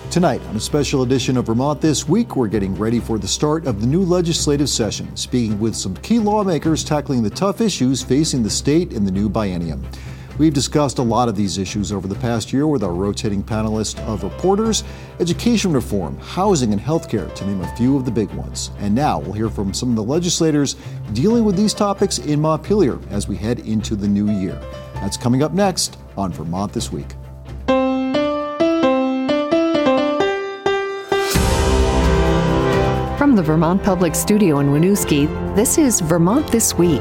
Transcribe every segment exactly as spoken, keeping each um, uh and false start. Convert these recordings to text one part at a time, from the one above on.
Tonight, on a special edition of Vermont This Week, we're getting ready for the start of the new legislative session, speaking with some key lawmakers tackling the tough issues facing the state in the new biennium. We've discussed a lot of these issues over the past year with our rotating panelist of reporters: education reform, housing, and healthcare, to name a few of the big ones. And now we'll hear from some of the legislators dealing with these topics in Montpelier as we head into the new year. That's coming up next on Vermont This Week. From the Vermont Public Studio in Winooski, this is Vermont This Week.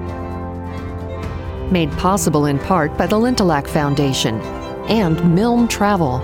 Made possible in part by the Lintelak Foundation and Milne Travel.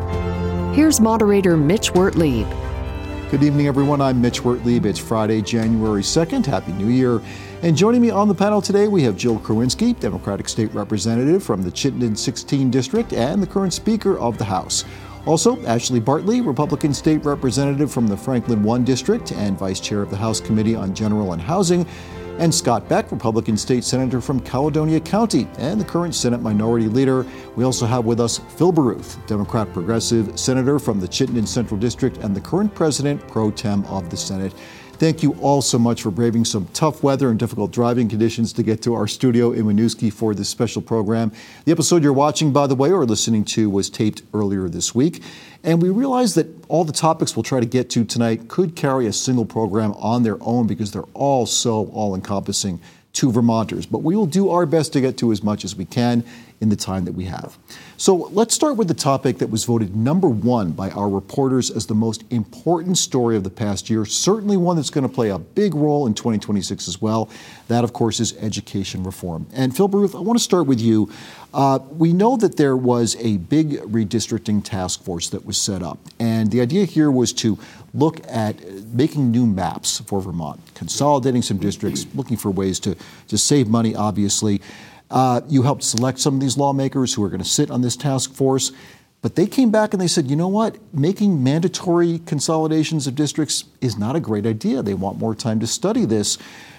Here's moderator Mitch Wertlieb. Good evening, everyone. I'm Mitch Wertlieb. It's Friday, January second. Happy New Year. And joining me on the panel today, we have Jill Krawinski, Democratic State Representative from the Chittenden sixteen District and the current Speaker of the House. Also, Ashley Bartley, Republican State Representative from the Franklin one District and Vice Chair of the House Committee on General and Housing. And Scott Beck, Republican State Senator from Caledonia County and the current Senate Minority Leader. We also have with us Phil Baruth, Democrat Progressive Senator from the Chittenden Central District and the current President Pro Tem of the Senate. Thank you all so much for braving some tough weather and difficult driving conditions to get to our studio in Winooski for this special program. The episode you're watching, by the way, or listening to, was taped earlier this week. And we realize that all the topics we'll try to get to tonight could carry a single program on their own because they're all so all-encompassing to Vermonters. But we will do our best to get to as much as we can in the time that we have. So let's start with the topic that was voted number one by our reporters as the most important story of the past year, certainly one that's going to play a big role in twenty twenty-six as well. That, of course, is education reform. And Phil Baruth, I want to start with you. Uh, we know that there was a big redistricting task force that was set up. And the idea here was to look at making new maps for Vermont, consolidating some districts, looking for ways to, to save money, obviously. Uh, you helped select some of these lawmakers who are going to sit on this task force, but they came back and they said, you know what, making mandatory consolidations of districts is not a great idea. They want more time to study this.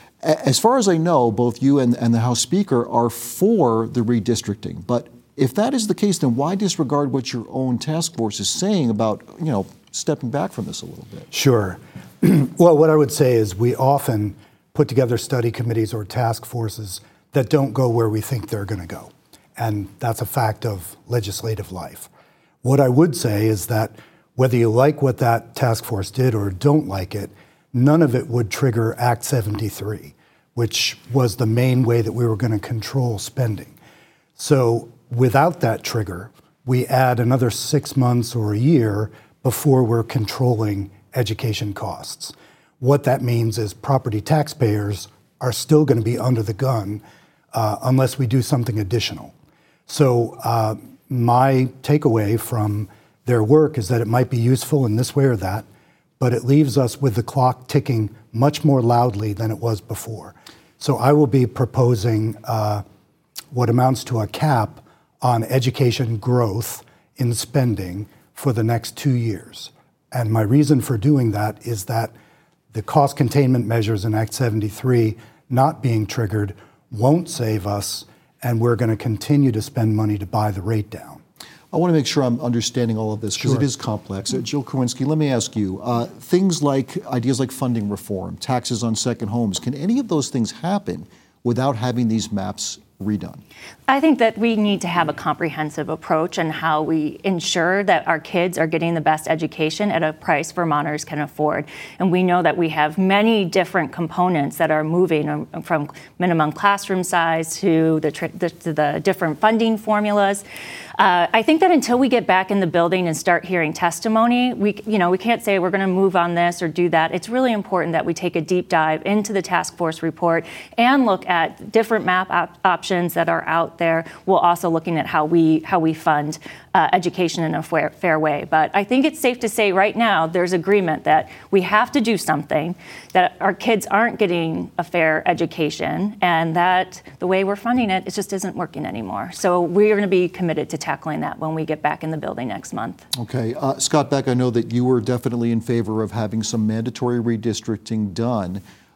As far as I know, both you and, and the House Speaker are for the redistricting. But if that is the case, then why disregard what your own task force is saying about, you know, stepping back from this a little bit? Sure. Well, what I would say is we often put together study committees or task forces that don't go where we think they're going to go. And that's a fact of legislative life. What I would say is that whether you like what that task force did or don't like it, none of it would trigger Act seventy-three, which was the main way that we were going to control spending. So without that trigger, we add another six months or a year before we're controlling education costs. What that means is property taxpayers are still going to be under the gun Uh, unless we do something additional. So uh, my takeaway from their work is that it might be useful in this way or that, but it leaves us with the clock ticking much more loudly than it was before. So I will be proposing uh, what amounts to a cap on education growth in spending for the next two years. And my reason for doing that is that the cost containment measures in Act seventy-three not being triggered won't save us, and we're going to continue to spend money to buy the rate down. I want to make sure I'm understanding all of this because Sure. it is complex. Uh, Jill Krawinski, let me ask you, uh, things like ideas like funding reform, taxes on second homes, can any of those things happen without having these maps redone? I think that we need to have a comprehensive approach on how we ensure that our kids are getting the best education at a price Vermonters can afford. And we know that we have many different components that are moving from minimum classroom size to the, tr- the, to the different funding formulas. Uh, I think that until we get back in the building and start hearing testimony, we, you know, we can't say we're going to move on this or do that. It's really important that we take a deep dive into the task force report and look at different map op- options that are out there. We're also looking at how we how we fund uh, education in a fair, fair way. But I think it's safe to say right now there's agreement that we have to do something, that our kids aren't getting a fair education, and that the way we're funding it, it just isn't working anymore. So we're going to be committed to tackling that when we get back in the building next month. Okay. Uh, Scott Beck, I know that you were definitely in favor of having some mandatory redistricting done.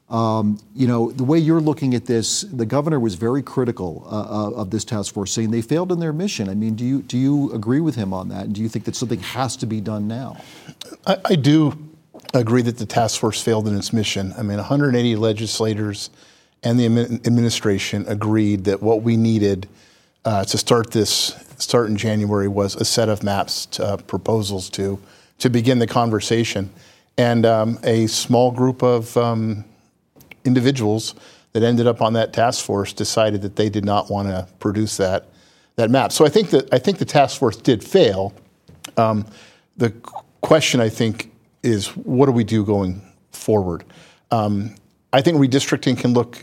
Um, you know, the way you're looking at this, the governor was very critical uh, of this task force, saying they failed in their mission. I mean, do you do you agree with him on that? And do you think that something has to be done now? I, I do agree that the task force failed in its mission. I mean, one hundred eighty legislators and the administration agreed that what we needed uh, to start this start in January was a set of maps, to, uh, proposals to to begin the conversation, and um, a small group of um, individuals that ended up on that task force decided that they did not want to produce that that map. So I think that I think the task force did fail. Um, the question, I think, is what do we do going forward? Um, I think redistricting can look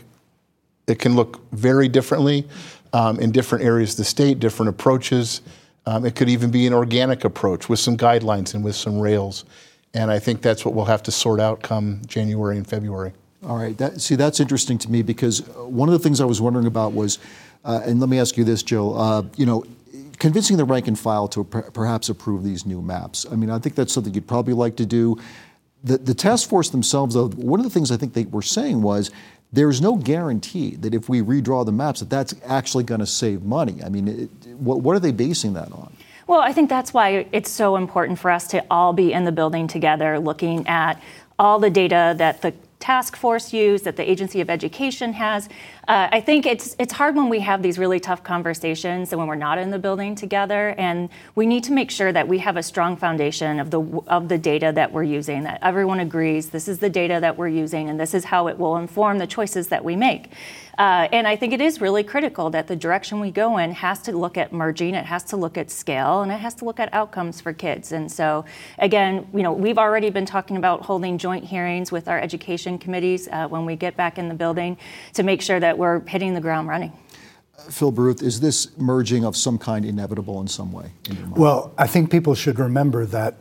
it can look very differently um, in different areas of the state, different approaches. Um, it could even be an organic approach with some guidelines and with some rails. And I think that's what we'll have to sort out come January and February. All right. That, see, that's interesting to me because one of the things I was wondering about was, uh, and let me ask you this, Jill, uh, you know, convincing the rank and file to per- perhaps approve these new maps. I mean, I think that's something you'd probably like to do. The, the task force themselves, though, one of the things I think they were saying was there's no guarantee that if we redraw the maps that that's actually going to save money. I mean, it, what, what are they basing that on? Well, I think that's why it's so important for us to all be in the building together, looking at all the data that the task force used, that the Agency of Education has. Uh, I think it's it's hard when we have these really tough conversations and when we're not in the building together. And we need to make sure that we have a strong foundation of the of the data that we're using, that everyone agrees this is the data that we're using and this is how it will inform the choices that we make. Uh, and I think it is really critical that the direction we go in has to look at merging, it has to look at scale, and it has to look at outcomes for kids. And so, again, you know, we've already been talking about holding joint hearings with our education committees uh, when we get back in the building to make sure that we're hitting the ground running. Phil Baruth, is this merging of some kind inevitable in some way? In your mind? Well, I think people should remember that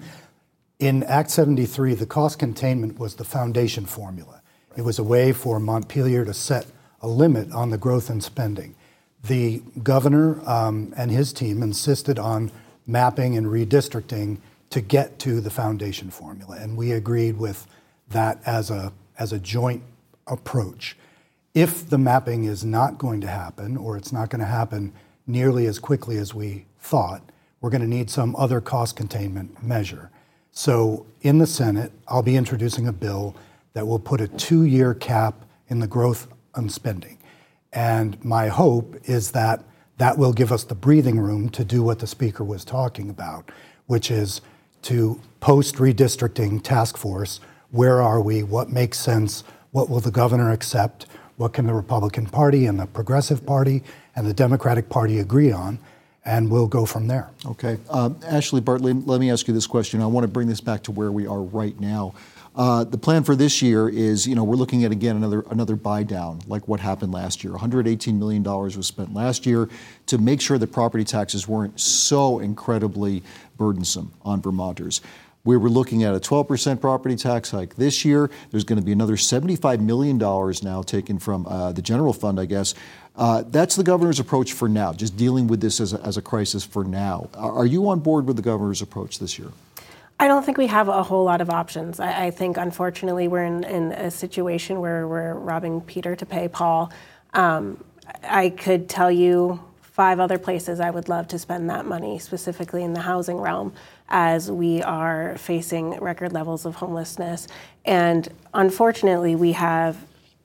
in Act seventy-three, the cost containment was the foundation formula. It was a way for Montpelier to set a limit on the growth in spending. The governor um, and his team insisted on mapping and redistricting to get to the foundation formula, and we agreed with that as a as a joint approach. If the mapping is not going to happen, or it's not going to happen nearly as quickly as we thought, we're going to need some other cost containment measure. So in the Senate, I'll be introducing a bill that will put a two-year cap in the growth on spending. And my hope is that that will give us the breathing room to do what the speaker was talking about, which is to post-redistricting task force, where are we, what makes sense, what will the governor accept, what can the Republican Party and the Progressive Party and the Democratic Party agree on, and we'll go from there. Okay. Um, Ashley Bartley, let me ask you this question. I want to bring this back to where we are right now. Uh, the plan for this year is, you know, we're looking at, again, another another buy down, like what happened last year. one hundred eighteen million dollars was spent last year to make sure that property taxes weren't so incredibly burdensome on Vermonters. We were looking at a twelve percent property tax hike this year. There's going to be another seventy-five million dollars now taken from uh, the general fund, I guess. Uh, that's the governor's approach for now, just dealing with this as a, as a crisis for now. Are you on board with the governor's approach this year? I don't think we have a whole lot of options. I, I think, unfortunately, we're in, in a situation where we're robbing Peter to pay Paul. Um, I could tell you five other places I would love to spend that money, specifically in the housing realm, as we are facing record levels of homelessness. And unfortunately, we have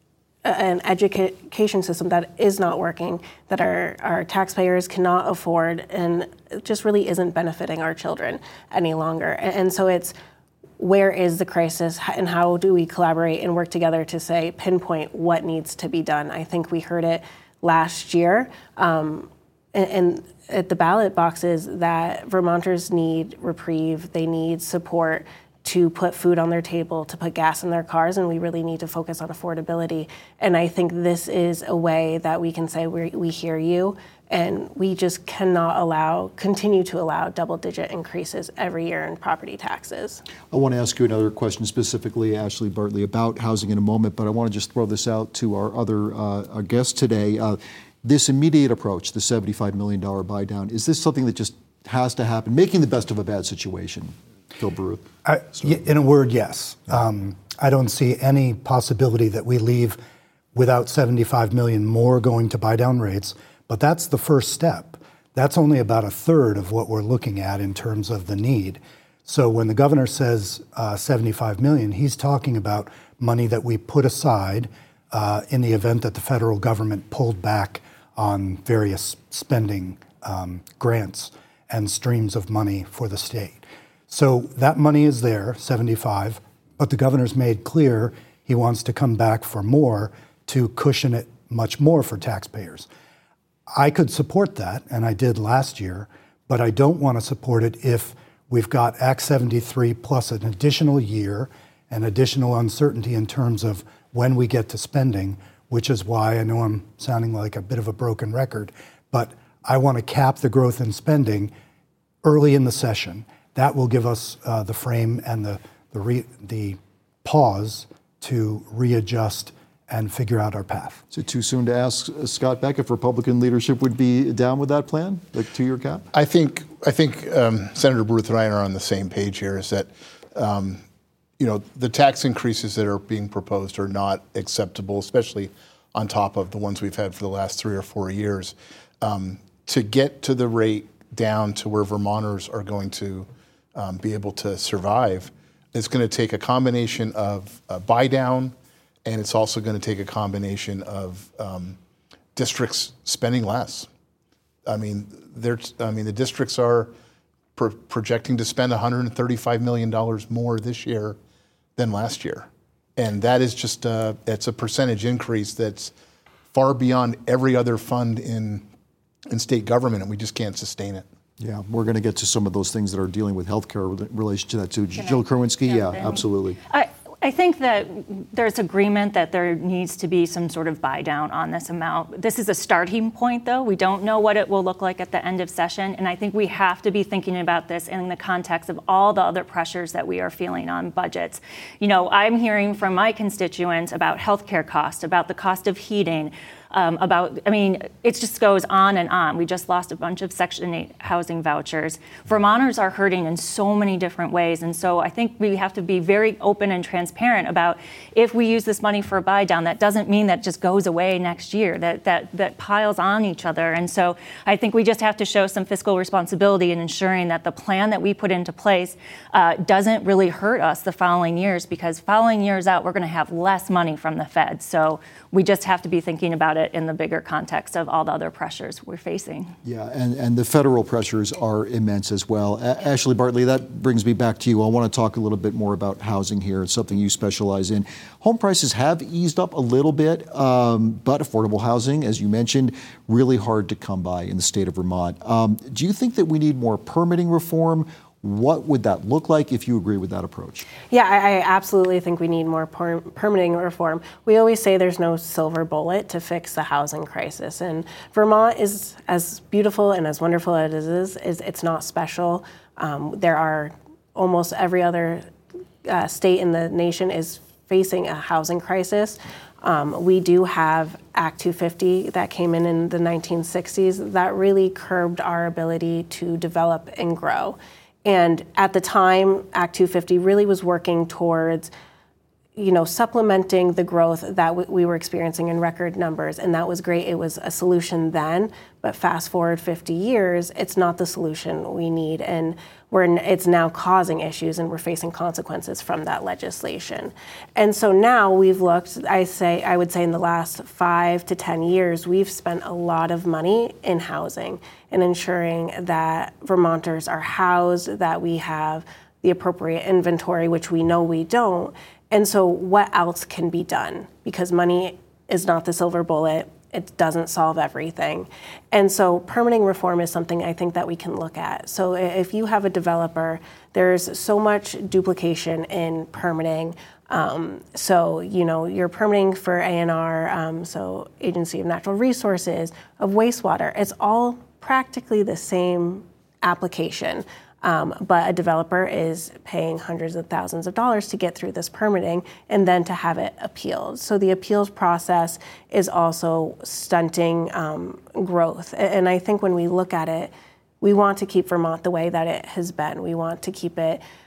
an education system that is not working, that our, our taxpayers cannot afford, and just really isn't benefiting our children any longer. And, and so it's, where is the crisis and how do we collaborate and work together to say, pinpoint what needs to be done? I think we heard it last year. Um, and, and at the ballot boxes that Vermonters need reprieve, they need support to put food on their table, to put gas in their cars, and we really need to focus on affordability. And I think this is a way that we can say we we hear you, and we just cannot allow, continue to allow double-digit increases every year in property taxes. I want to ask you another question specifically, Ashley Bartley, about housing in a moment, but I want to just throw this out to our other uh, our guests today. Uh, this immediate approach, the seventy-five million dollars buy down, is this something that just has to happen, making the best of a bad situation? Phil Baruth. I, in a word, yes. Um, I don't see any possibility that we leave without seventy-five million more going to buy down rates, but that's the first step. That's only about a third of what we're looking at in terms of the need. So when the governor says uh, seventy-five million, he's talking about money that we put aside uh, in the event that the federal government pulled back on various spending um, grants and streams of money for the state. So that money is there, seventy-five, but the governor's made clear he wants to come back for more to cushion it much more for taxpayers. I could support that, and I did last year, but I don't want to support it if we've got Act seventy-three plus an additional year and additional uncertainty in terms of when we get to spending, which is why I know I'm sounding like a bit of a broken record, but I want to cap the growth in spending early in the session. That will give us uh, the frame and the the, re, the pause to readjust and figure out our path. Is it too soon to ask uh, Scott Beck if Republican leadership would be down with that plan, the two-year cap? I think I think um, Senator Ruth and I are on the same page here. Is that um, you know the tax increases that are being proposed are not acceptable, especially on top of the ones we've had for the last three or four years. Um, to get to the rate down to where Vermonters are going to um, be able to survive, it's going to take a combination of uh, buy down. And it's also going to take a combination of um, districts spending less. I mean, they're, I mean, the districts are pro- projecting to spend one hundred thirty-five million dollars more this year than last year, and that is just a, it's a percentage increase that's far beyond every other fund in in state government, and we just can't sustain it. Yeah, we're going to get to some of those things that are dealing with healthcare in relation to that too. Can Jill Krawinski, yeah, in? Absolutely. I, I think that there's agreement that there needs to be some sort of buy down on this amount. This is a starting point, though. We don't know what it will look like at the end of session, and I think we have to be thinking about this in the context of all the other pressures that we are feeling on budgets. You know, I'm hearing from my constituents about healthcare costs, about the cost of heating, Um, about, I mean, it just goes on and on. We just lost a bunch of Section eight housing vouchers. Vermonters are hurting in so many different ways. And so I think we have to be very open and transparent about if we use this money for a buy down, that doesn't mean that just goes away next year, that, that, that piles on each other. And so I think we just have to show some fiscal responsibility in ensuring that the plan that we put into place uh, doesn't really hurt us the following years, because following years out, we're going to have less money from the Fed. So we just have to be thinking about it in the bigger context of all the other pressures we're facing. Yeah, and, and the federal pressures are immense as well. A- Ashley Bartley, that brings me back to you. I want to talk a little bit more about housing here. It's something you specialize in. Home prices have eased up a little bit, um, but affordable housing, as you mentioned, really hard to come by in the state of Vermont. Um, do you think that we need more permitting reform? What would that look like if you agree with that approach? Yeah, I, I absolutely think we need more per- permitting reform. We always say there's no silver bullet to fix the housing crisis. And Vermont is as beautiful and as wonderful as it is, is it's not special. Um, there are almost every other uh, state in the nation is facing a housing crisis. Um, we do have Act two fifty that came in in the nineteen sixties that really curbed our ability to develop and grow. And at the time, Act two fifty really was working towards, you know, supplementing the growth that w- we were experiencing in record numbers. And that was great. It was a solution then, but fast forward fifty years, it's not the solution we need. And we're, n- it's now causing issues, and we're facing consequences from that legislation. And so now we've looked, I say, I would say in the last five to ten years, we've spent a lot of money in housing and ensuring that Vermonters are housed, that we have the appropriate inventory, which we know we don't. And so what else can be done? Because money is not the silver bullet. It doesn't solve everything. And so permitting reform is something I think that we can look at. So if you have a developer, there's so much duplication in permitting. Um, so, you know, you're permitting for A N R, um, so Agency of Natural Resources, of wastewater. It's all practically the same application. Um, but a developer is paying hundreds of thousands of dollars to get through this permitting and then to have it appealed. So the appeals process is also stunting um, growth. And I think when we look at it, we want to keep Vermont the way that it has been. We want to keep it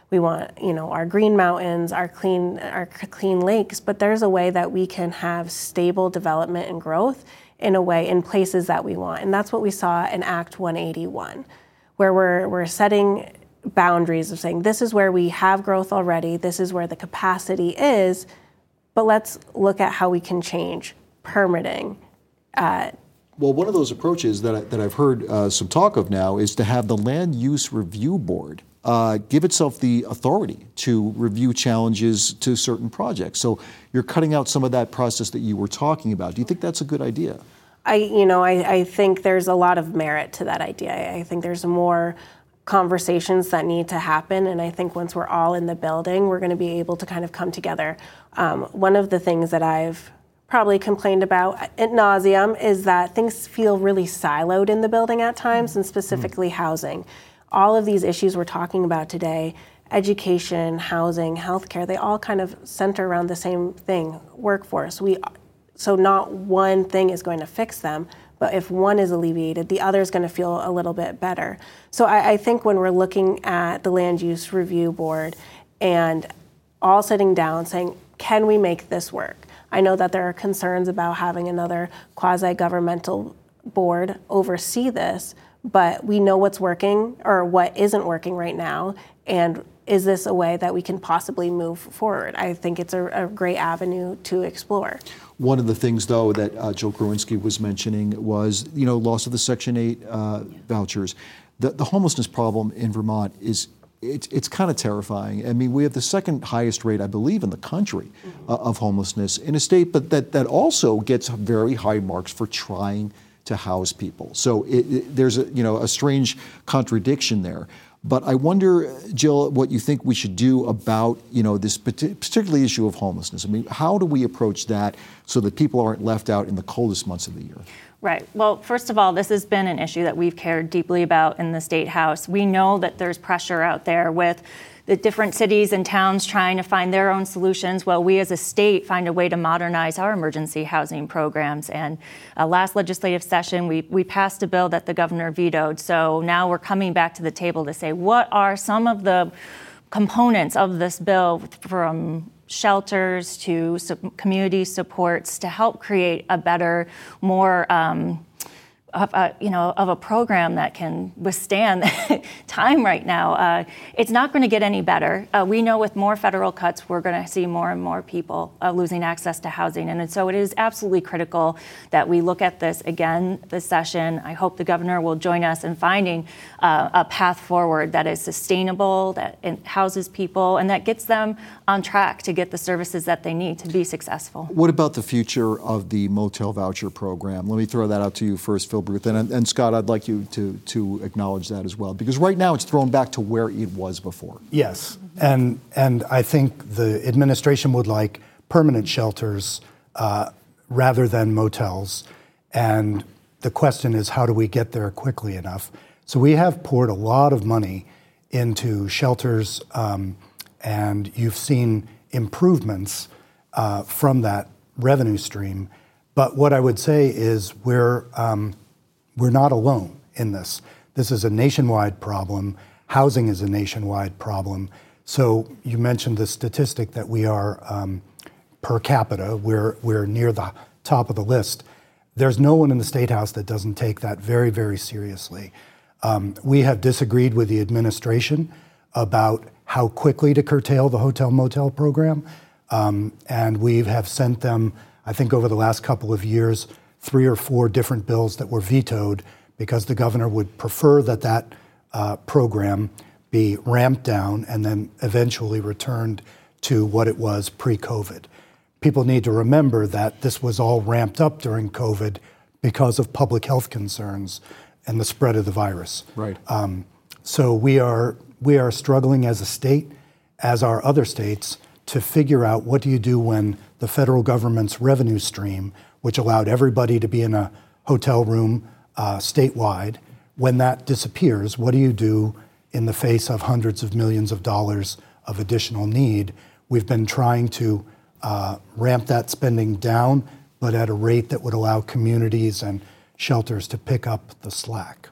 We want, you know, our green mountains, our clean, our clean lakes, but there's a way that we can have stable development and growth in a way in places that we want. And that's what we saw in Act one eighty-one, where we're, we're setting boundaries of saying, this is where we have growth already, this is where the capacity is, but let's look at how we can change permitting. Uh, well, one of those approaches that, I, that I've heard uh, some talk of now is to have the Land Use Review Board uh, give itself the authority to review challenges to certain projects. So you're cutting out some of that process that you were talking about. Do you think that's a good idea? I, you know, I, I think there's a lot of merit to that idea. I think there's more conversations that need to happen, and I think once we're all in the building, we're going to be able to kind of come together. Um, one of the things that I've probably complained about ad nauseum is that things feel really siloed in the building at times, and specifically mm. housing. All of these issues we're talking about today, education, housing, healthcare, they all kind of center around the same thing, workforce. We, so not one thing is going to fix them, but if one is alleviated, the other is going to feel a little bit better. So I, I think when we're looking at the Land Use Review Board and all sitting down saying, can we make this work? I know that there are concerns about having another quasi-governmental board oversee this, but we know what's working or what isn't working right now, and is this a way that we can possibly move forward? I think it's a, a great avenue to explore. One of the things, though, that uh, Jill Krawinski was mentioning was, you know, loss of the Section eight uh, vouchers. The, the homelessness problem in Vermont is, it's, it's kind of terrifying. I mean, we have the second highest rate, I believe, in the country mm-hmm. uh, of homelessness in a state, but that, that also gets very high marks for trying to house people. So it, it, there's a, you know, a strange contradiction there. But I wonder, Jill, what you think we should do about, you know, this particular issue of homelessness. I mean, how do we approach that so that people aren't left out in the coldest months of the year? Right. Well, first of all, this has been an issue that we've cared deeply about in the State House. We know that there's pressure out there with the different cities and towns trying to find their own solutions while we as a state find a way to modernize our emergency housing programs. And uh, last legislative session, we, we passed a bill that the governor vetoed. So now we're coming back to the table to say, what are some of the components of this bill, from shelters to community supports, to help create a better, more um, Of a, you know, of a program that can withstand time right now. Uh, it's not going to get any better. Uh, we know with more federal cuts, we're going to see more and more people uh, losing access to housing. And so it is absolutely critical that we look at this again this session. I hope the governor will join us in finding uh, a path forward that is sustainable, that houses people, and that gets them on track to get the services that they need to be successful. What about the future of the motel voucher program? Let me throw that out to you first, Phil Bruth. And, and Scott, I'd like you to, to acknowledge that as well, because right now it's thrown back to where it was before. Yes, and, and I think the administration would like permanent shelters uh, rather than motels. And the question is, how do we get there quickly enough? So we have poured a lot of money into shelters, um, and you've seen improvements uh, from that revenue stream. But what I would say is we're um, we're not alone in this. This is a nationwide problem. Housing is a nationwide problem. So you mentioned the statistic that we are um, per capita, we're we're near the top of the list. There's no one in the State House that doesn't take that very, very seriously. Um, we have disagreed with the administration about how quickly to curtail the hotel motel program. Um, and we have sent them, I think over the last couple of years, three or four different bills that were vetoed because the governor would prefer that that uh, program be ramped down and then eventually returned to what it was pre-COVID. People need to remember that this was all ramped up during COVID because of public health concerns and the spread of the virus. Right. Um, so we are we are struggling as a state, as are other states, to figure out what do you do when the federal government's revenue stream, which allowed everybody to be in a hotel room uh, statewide, when that disappears, what do you do in the face of hundreds of millions of dollars of additional need? We've been trying to uh, ramp that spending down, but at a rate that would allow communities and shelters to pick up the slack.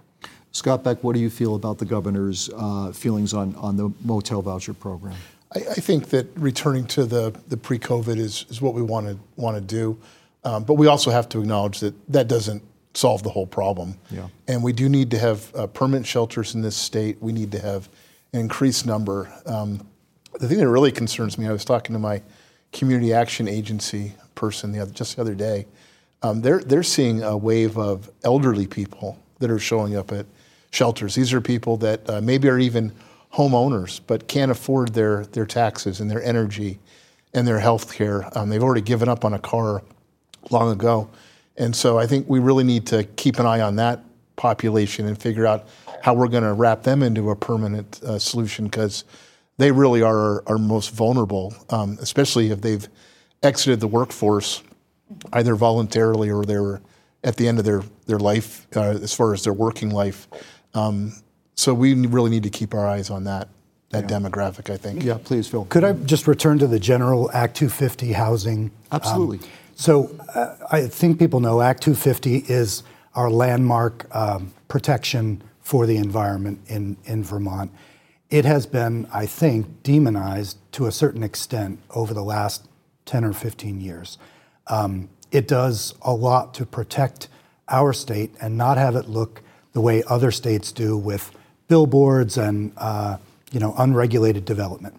Scott Beck, what do you feel about the governor's uh, feelings on, on the motel voucher program? I, I think that returning to the, the pre-COVID is, is what we want to want to do. Um, but we also have to acknowledge that that doesn't solve the whole problem. Yeah. And we do need to have uh, permanent shelters in this state. We need to have an increased number. Um, the thing that really concerns me, I was talking to my community action agency person the other, just the other day. Um, they're, they're seeing a wave of elderly people that are showing up at shelters. These are people that uh, maybe are even homeowners but can't afford their, their taxes and their energy and their health care. Um, they've already given up on a car long ago. And so I think we really need to keep an eye on that population and figure out how we're going to wrap them into a permanent uh, solution, because they really are our, our most vulnerable, um, especially if they've exited the workforce either voluntarily or they're at the end of their, their life uh, as far as their working life. Um, so we really need to keep our eyes on that, that yeah. demographic, I think. Yeah, please, Phil. Could I just return to the general Act two fifty housing? Absolutely. Um, so uh, I think people know Act two fifty is our landmark um, protection for the environment in, in Vermont. It has been, I think, demonized to a certain extent over the last ten or fifteen years. Um, it does a lot to protect our state and not have it look the way other states do with billboards and uh, you know, unregulated development.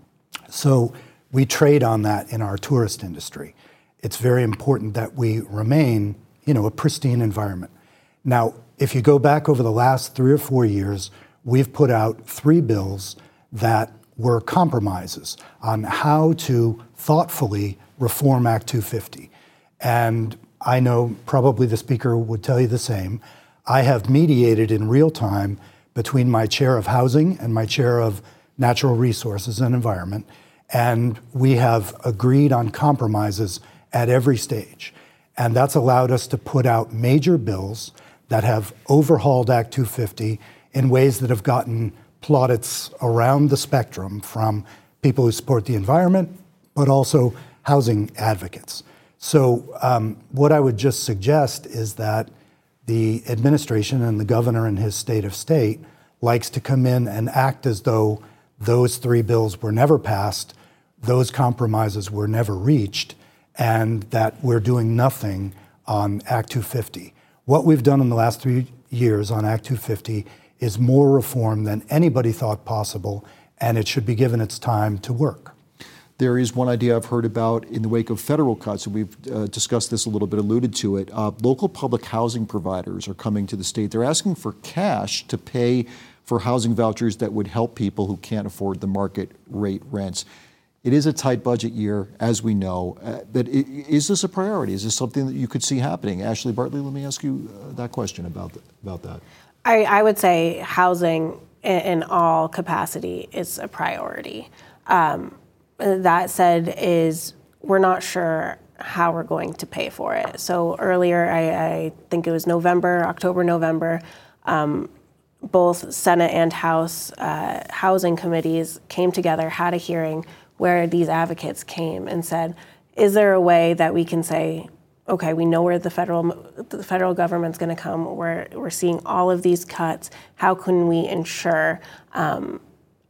So we trade on that in our tourist industry. It's very important that we remain, you know, a pristine environment. Now, if you go back over the last three or four years, we've put out three bills that were compromises on how to thoughtfully reform Act two fifty. And I know probably the speaker would tell you the same. I have mediated in real time between my chair of housing and my chair of natural resources and environment, and we have agreed on compromises at every stage. And that's allowed us to put out major bills that have overhauled Act two fifty in ways that have gotten plaudits around the spectrum, from people who support the environment, but also housing advocates. So um, what I would just suggest is that the administration and the governor in his state of state likes to come in and act as though those three bills were never passed, those compromises were never reached, and that we're doing nothing on Act two fifty. What we've done in the last three years on Act two fifty is more reform than anybody thought possible, and it should be given its time to work. There is one idea I've heard about in the wake of federal cuts, and we've uh, discussed this a little bit, alluded to it. Uh, local public housing providers are coming to the state. They're asking for cash to pay for housing vouchers that would help people who can't afford the market rate rents. It is a tight budget year, as we know, uh, but it, is this a priority? Is this something that you could see happening? Ashley Bartley, let me ask you uh, that question about, the, about that. I, I would say housing in, in all capacity is a priority. Um, that said, is we're not sure how we're going to pay for it. So earlier, I, I think it was November, October, November, um, both Senate and House uh, housing committees came together, had a hearing where these advocates came and said, is there a way that we can say, okay, we know where the federal the federal government's going to come. We're we're seeing all of these cuts. How can we ensure um,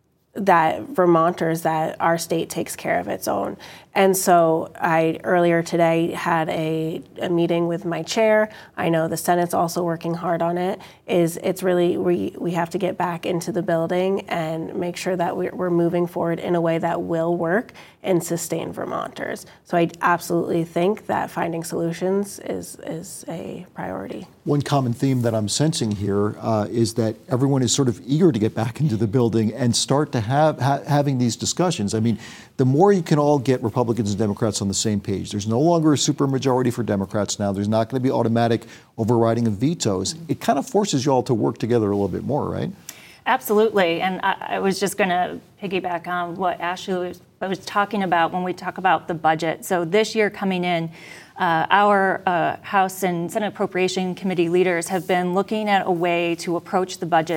that Vermonters, that our state takes care of its own? And so I earlier today had a, a meeting with my chair. I know the Senate's also working hard on it. Is it's really we we have to get back into the building and make sure that we're, we're moving forward in a way that will work and sustain Vermonters. So I absolutely think that finding solutions is is a priority. One common theme that I'm sensing here uh, is that everyone is sort of eager to get back into the building and start to have ha- having these discussions. I mean, the more you can all get Republicans and Democrats on the same page. There's no longer a supermajority for Democrats now. There's not going to be automatic overriding of vetoes. Mm-hmm. It kind of forces you all to work together a little bit more, right? Absolutely. And I, I was just going to piggyback on what Ashley was, was talking about when we talk about the budget. So this year coming in, uh, our uh, House and Senate Appropriation Committee leaders have been looking at a way to approach the budget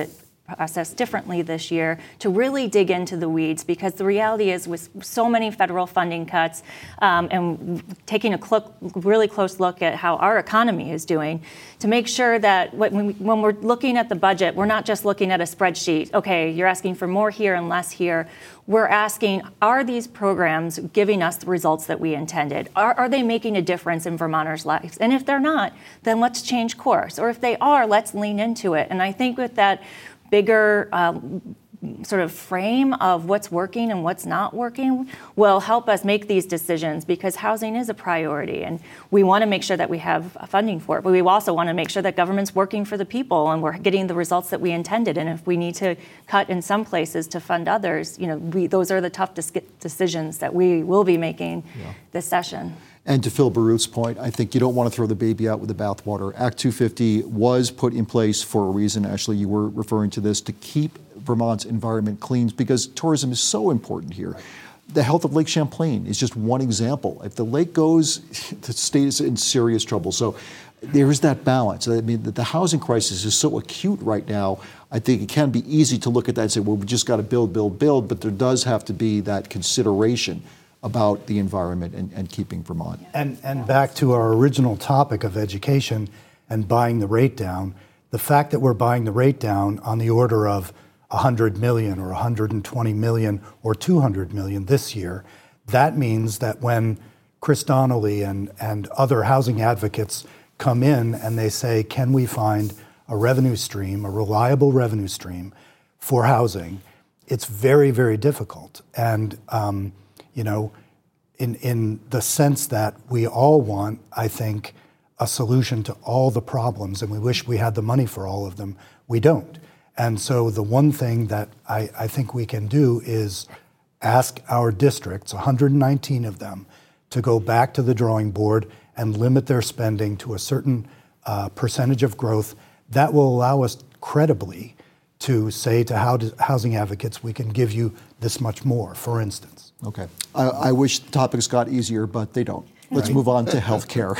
process differently this year to really dig into the weeds, because the reality is with so many federal funding cuts um, and taking a cl- really close look at how our economy is doing, to make sure that when, we, when we're looking at the budget, we're not just looking at a spreadsheet. Okay, you're asking for more here and less here. We're asking, are these programs giving us the results that we intended? Are, are they making a difference in Vermonters' lives? And if they're not, then let's change course. Or if they are, let's lean into it. And I think with that bigger uh, sort of frame of what's working and what's not working will help us make these decisions, because housing is a priority and we want to make sure that we have funding for it. But we also want to make sure that government's working for the people and we're getting the results that we intended. And if we need to cut in some places to fund others, you know, we, those are the tough dis- decisions that we will be making yeah. this session. And to Phil Baruth's point, I think you don't want to throw the baby out with the bathwater. Act two fifty was put in place for a reason. Ashley, you were referring to this, to keep Vermont's environment clean, because tourism is so important here. The health of Lake Champlain is just one example. If the lake goes, the state is in serious trouble. So there is that balance. I mean, the housing crisis is so acute right now. I think it can be easy to look at that and say, well, we just got to build, build, build, but there does have to be that consideration about the environment and, and keeping Vermont. And, and back to our original topic of education and buying the rate down, the fact that we're buying the rate down on the order of one hundred million or one hundred twenty million or two hundred million this year, that means that when Chris Donnelly and, and other housing advocates come in and they say, can we find a revenue stream, a reliable revenue stream for housing, it's very, very difficult. And, um, you know, in, in the sense that we all want, I think, a solution to all the problems, and we wish we had the money for all of them, we don't. And so the one thing that I, I think we can do is ask our districts, one hundred nineteen of them, to go back to the drawing board and limit their spending to a certain uh, percentage of growth. That will allow us credibly to say to housing advocates, we can give you this much more, for instance. Okay. I, I wish topics got easier, but they don't. Let's right. move on to health care.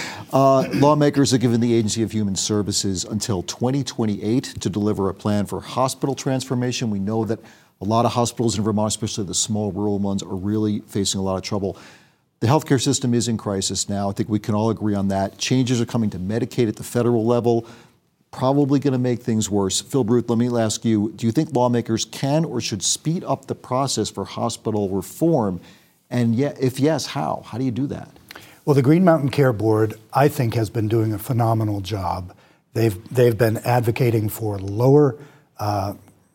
uh, lawmakers have given the Agency of Human Services until twenty twenty-eight to deliver a plan for hospital transformation. We know that a lot of hospitals in Vermont, especially the small rural ones, are really facing a lot of trouble. The healthcare system is in crisis now. I think we can all agree on that. Changes are coming to Medicaid at the federal level, probably going to make things worse. Phil Baruth, let me ask you, do you think lawmakers can or should speed up the process for hospital reform? And yet, if yes, how? How do you do that? Well, the Green Mountain Care Board, I think, has been doing a phenomenal job. They've they've been advocating for lower uh,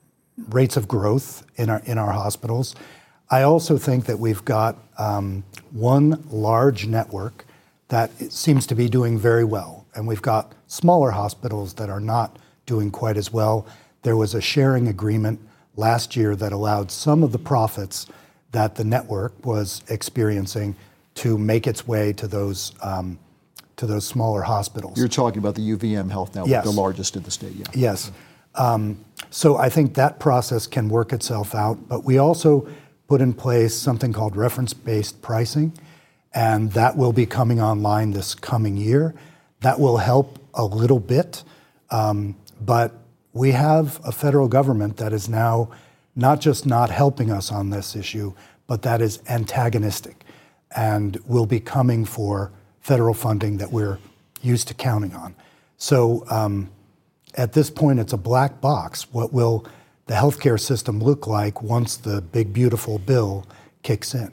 rates of growth in our in our hospitals. I also think that we've got um, one large network that seems to be doing very well, and we've got smaller hospitals that are not doing quite as well. There was a sharing agreement last year that allowed some of the profits that the network was experiencing to make its way to those um, to those smaller hospitals. You're talking about the U V M Health Network, yes. the largest in the state, yeah. Yes. Um, so I think that process can work itself out, but we also put in place something called reference-based pricing, and that will be coming online this coming year. That will help a little bit, um, but we have a federal government that is now not just not helping us on this issue, but that is antagonistic and will be coming for federal funding that we're used to counting on. So um, at this point, it's a black box. What will the healthcare system look like once the big, beautiful bill kicks in?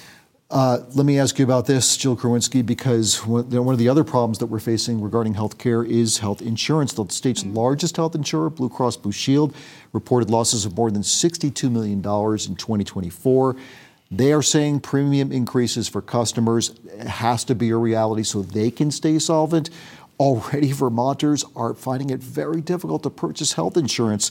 Uh, let me ask you about this, Jill Krawinski, because one of the other problems that we're facing regarding health care is health insurance. The state's largest health insurer, Blue Cross Blue Shield, reported losses of more than sixty-two million dollars in twenty twenty-four. They are saying premium increases for customers has to be a reality so they can stay solvent. Already, Vermonters are finding it very difficult to purchase health insurance.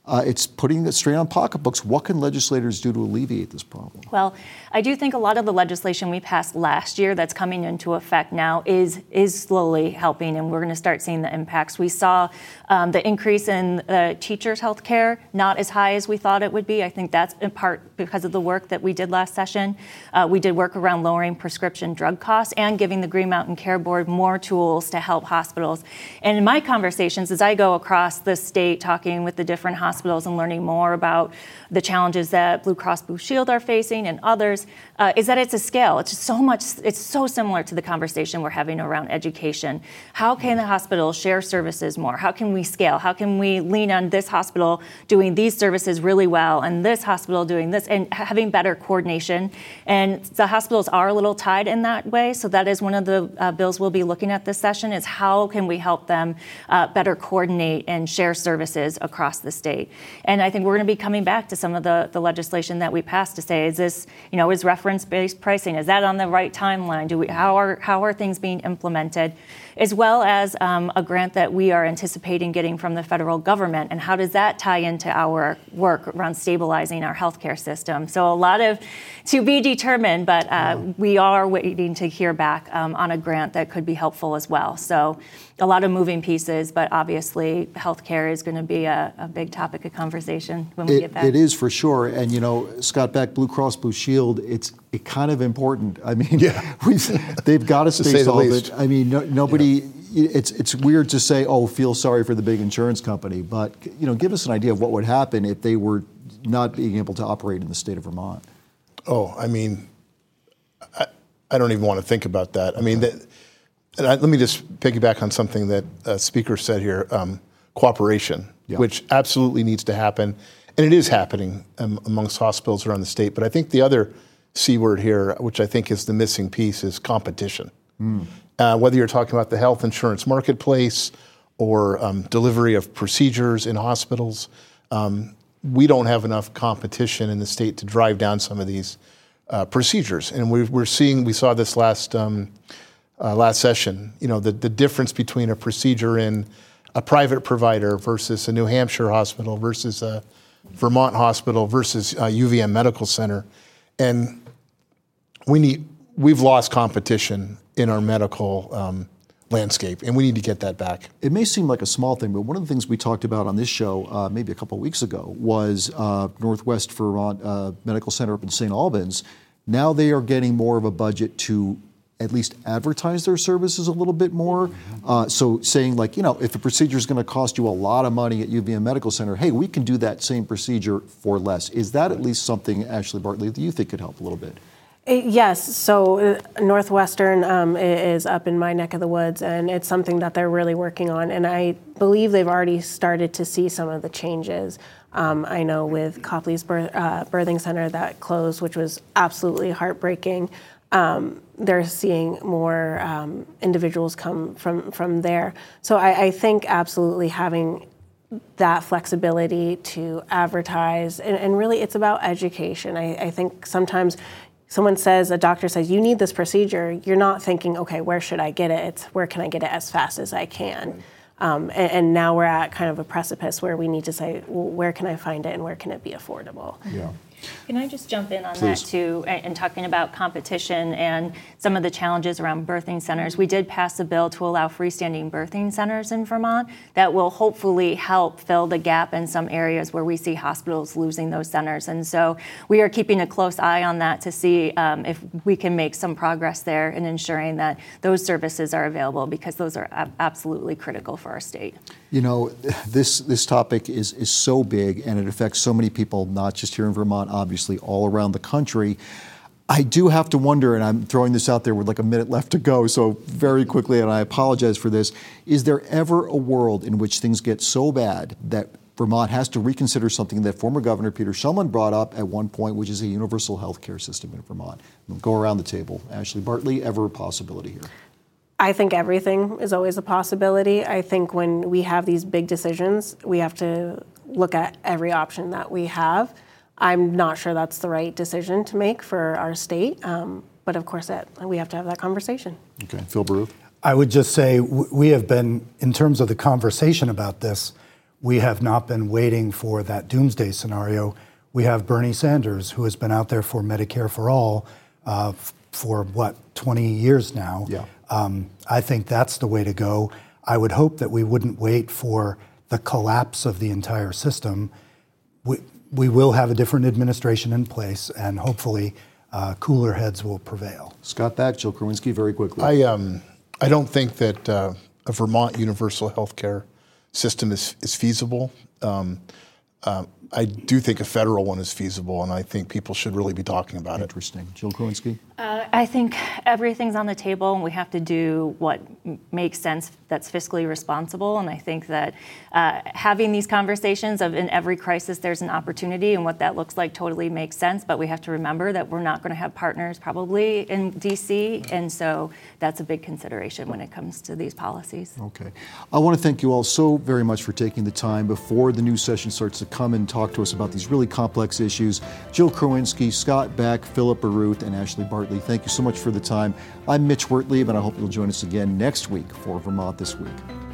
uh, it's putting a strain on pocketbooks. What can legislators do to alleviate this problem? Well, I do think a lot of the legislation we passed last year that's coming into effect now is is slowly helping, and we're going to start seeing the impacts. We saw um, the increase in uh, teachers' health care not as high as we thought it would be. I think that's in part because of the work that we did last session. Uh, we did work around lowering prescription drug costs and giving the Green Mountain Care Board more tools to help hospitals. And in my conversations, as I go across the state talking with the different hospitals and learning more about the challenges that Blue Cross Blue Shield are facing and others, uh, is that it's a scale. It's just so much, it's so similar to the conversation we're having around education. How can the hospital share services more? How can we scale? How can we lean on this hospital doing these services really well and this hospital doing this, and having better coordination? And the hospitals are a little tied in that way, so that is one of the uh, bills we'll be looking at this session, is how can we help them uh, better coordinate and share services across the state. And I think we're going to be coming back to some of the, the legislation that we passed to say, is this, you know, is reference-based pricing, is that on the right timeline? Do we, how are how are things being implemented? As well as um, a grant that we are anticipating getting from the federal government, and how does that tie into our work around stabilizing our healthcare system? So a lot of to be determined, but uh, yeah. we are waiting to hear back um, on a grant that could be helpful as well. So a lot of moving pieces, but obviously healthcare is going to be a, a big topic of conversation when we it, get back. It is for sure. And, you know, Scott Beck, Blue Cross Blue Shield, it's it kind of important. I mean, yeah. we've, they've got to stay solvent. I mean, no, nobody, yeah. it's it's weird to say, oh, feel sorry for the big insurance company. But, you know, give us an idea of what would happen if they were not being able to operate in the state of Vermont. Oh, I mean, I, I don't even want to think about that. I mean, that, and I, let me just piggyback on something that a speaker said here, um, cooperation, yeah. which absolutely needs to happen. And it is happening um, amongst hospitals around the state. But I think the other C word here, which I think is the missing piece, is competition. Mm. Uh, whether you're talking about the health insurance marketplace or um, delivery of procedures in hospitals, um, we don't have enough competition in the state to drive down some of these uh, procedures. And we're, we're seeing, we saw this last um, uh, last session, you know, the, the difference between a procedure in a private provider versus a New Hampshire hospital versus a Vermont hospital versus a U V M Medical Center. And we need, we've lost competition in our medical um, landscape, and we need to get that back. It may seem like a small thing, but one of the things we talked about on this show uh, maybe a couple of weeks ago was uh, Northwest Vermont uh, Medical Center up in Saint Albans. Now they are getting more of a budget to at least advertise their services a little bit more. Uh, so saying, like, you know, if a procedure is going to cost you a lot of money at U V M Medical Center, hey, we can do that same procedure for less. Is that at least something, Ashley Bartley, that you think could help a little bit? Yes, so Northwestern um, is up in my neck of the woods, and it's something that they're really working on, and I believe they've already started to see some of the changes. Um, I know with Copley's birth, uh, Birthing Center that closed, which was absolutely heartbreaking, um, they're seeing more um, individuals come from, from there. So I, I think absolutely having that flexibility to advertise, and, and really it's about education. I, I think sometimes someone says, a doctor says, you need this procedure, you're not thinking, okay, where should I get it? It's where can I get it as fast as I can? Um, and, and now we're at kind of a precipice where we need to say, well, where can I find it and where can it be affordable? Yeah. Can I just jump in on Please. that too, and, and talking about competition and some of the challenges around birthing centers? We did pass a bill to allow freestanding birthing centers in Vermont that will hopefully help fill the gap in some areas where we see hospitals losing those centers. And so we are keeping a close eye on that to see um, if we can make some progress there in ensuring that those services are available, because those are ab- absolutely critical for our state. You know, this this topic is is so big, and it affects so many people, not just here in Vermont, obviously all around the country. I do have to wonder, and I'm throwing this out there with like a minute left to go, so very quickly, and I apologize for this, is there ever a world in which things get so bad that Vermont has to reconsider something that former Governor Peter Shumlin brought up at one point, which is a universal health care system in Vermont? We'll go around the table. Ashley Bartley, ever a possibility here? I think everything is always a possibility. I think when we have these big decisions, we have to look at every option that we have. I'm not sure that's the right decision to make for our state, um, but of course that we have to have that conversation. Okay, Phil Baruth. I would just say w- we have been, in terms of the conversation about this, We have not been waiting for that doomsday scenario. We have Bernie Sanders, who has been out there for Medicare for All uh, f- for, what, twenty years now. Yeah. Um, I think that's the way to go. I would hope that we wouldn't wait for the collapse of the entire system. We, we will have a different administration in place, and hopefully uh, cooler heads will prevail. Scott Back, Jill Krawinski, very quickly. I um I don't think that uh, a Vermont universal health care system is is feasible. Um, uh, I do think a federal one is feasible, and I think people should really be talking about it. Interesting. Jill Krawinski? Uh, I think everything's on the table, and we have to do what m- makes sense that's fiscally responsible. And I think that uh, having these conversations of in every crisis there's an opportunity, and what that looks like totally makes sense. But we have to remember that we're not going to have partners probably in D C, and so that's a big consideration when it comes to these policies. Okay. I want to thank you all so very much for taking the time before the new session starts to come and talk to us about these really complex issues. Jill Krawinski, Scott Back, Philip Baruth, and Ashley Bartley, thank you so much for the time. I'm Mitch Wertlieb, and I hope you'll join us again next week for Vermont This Week.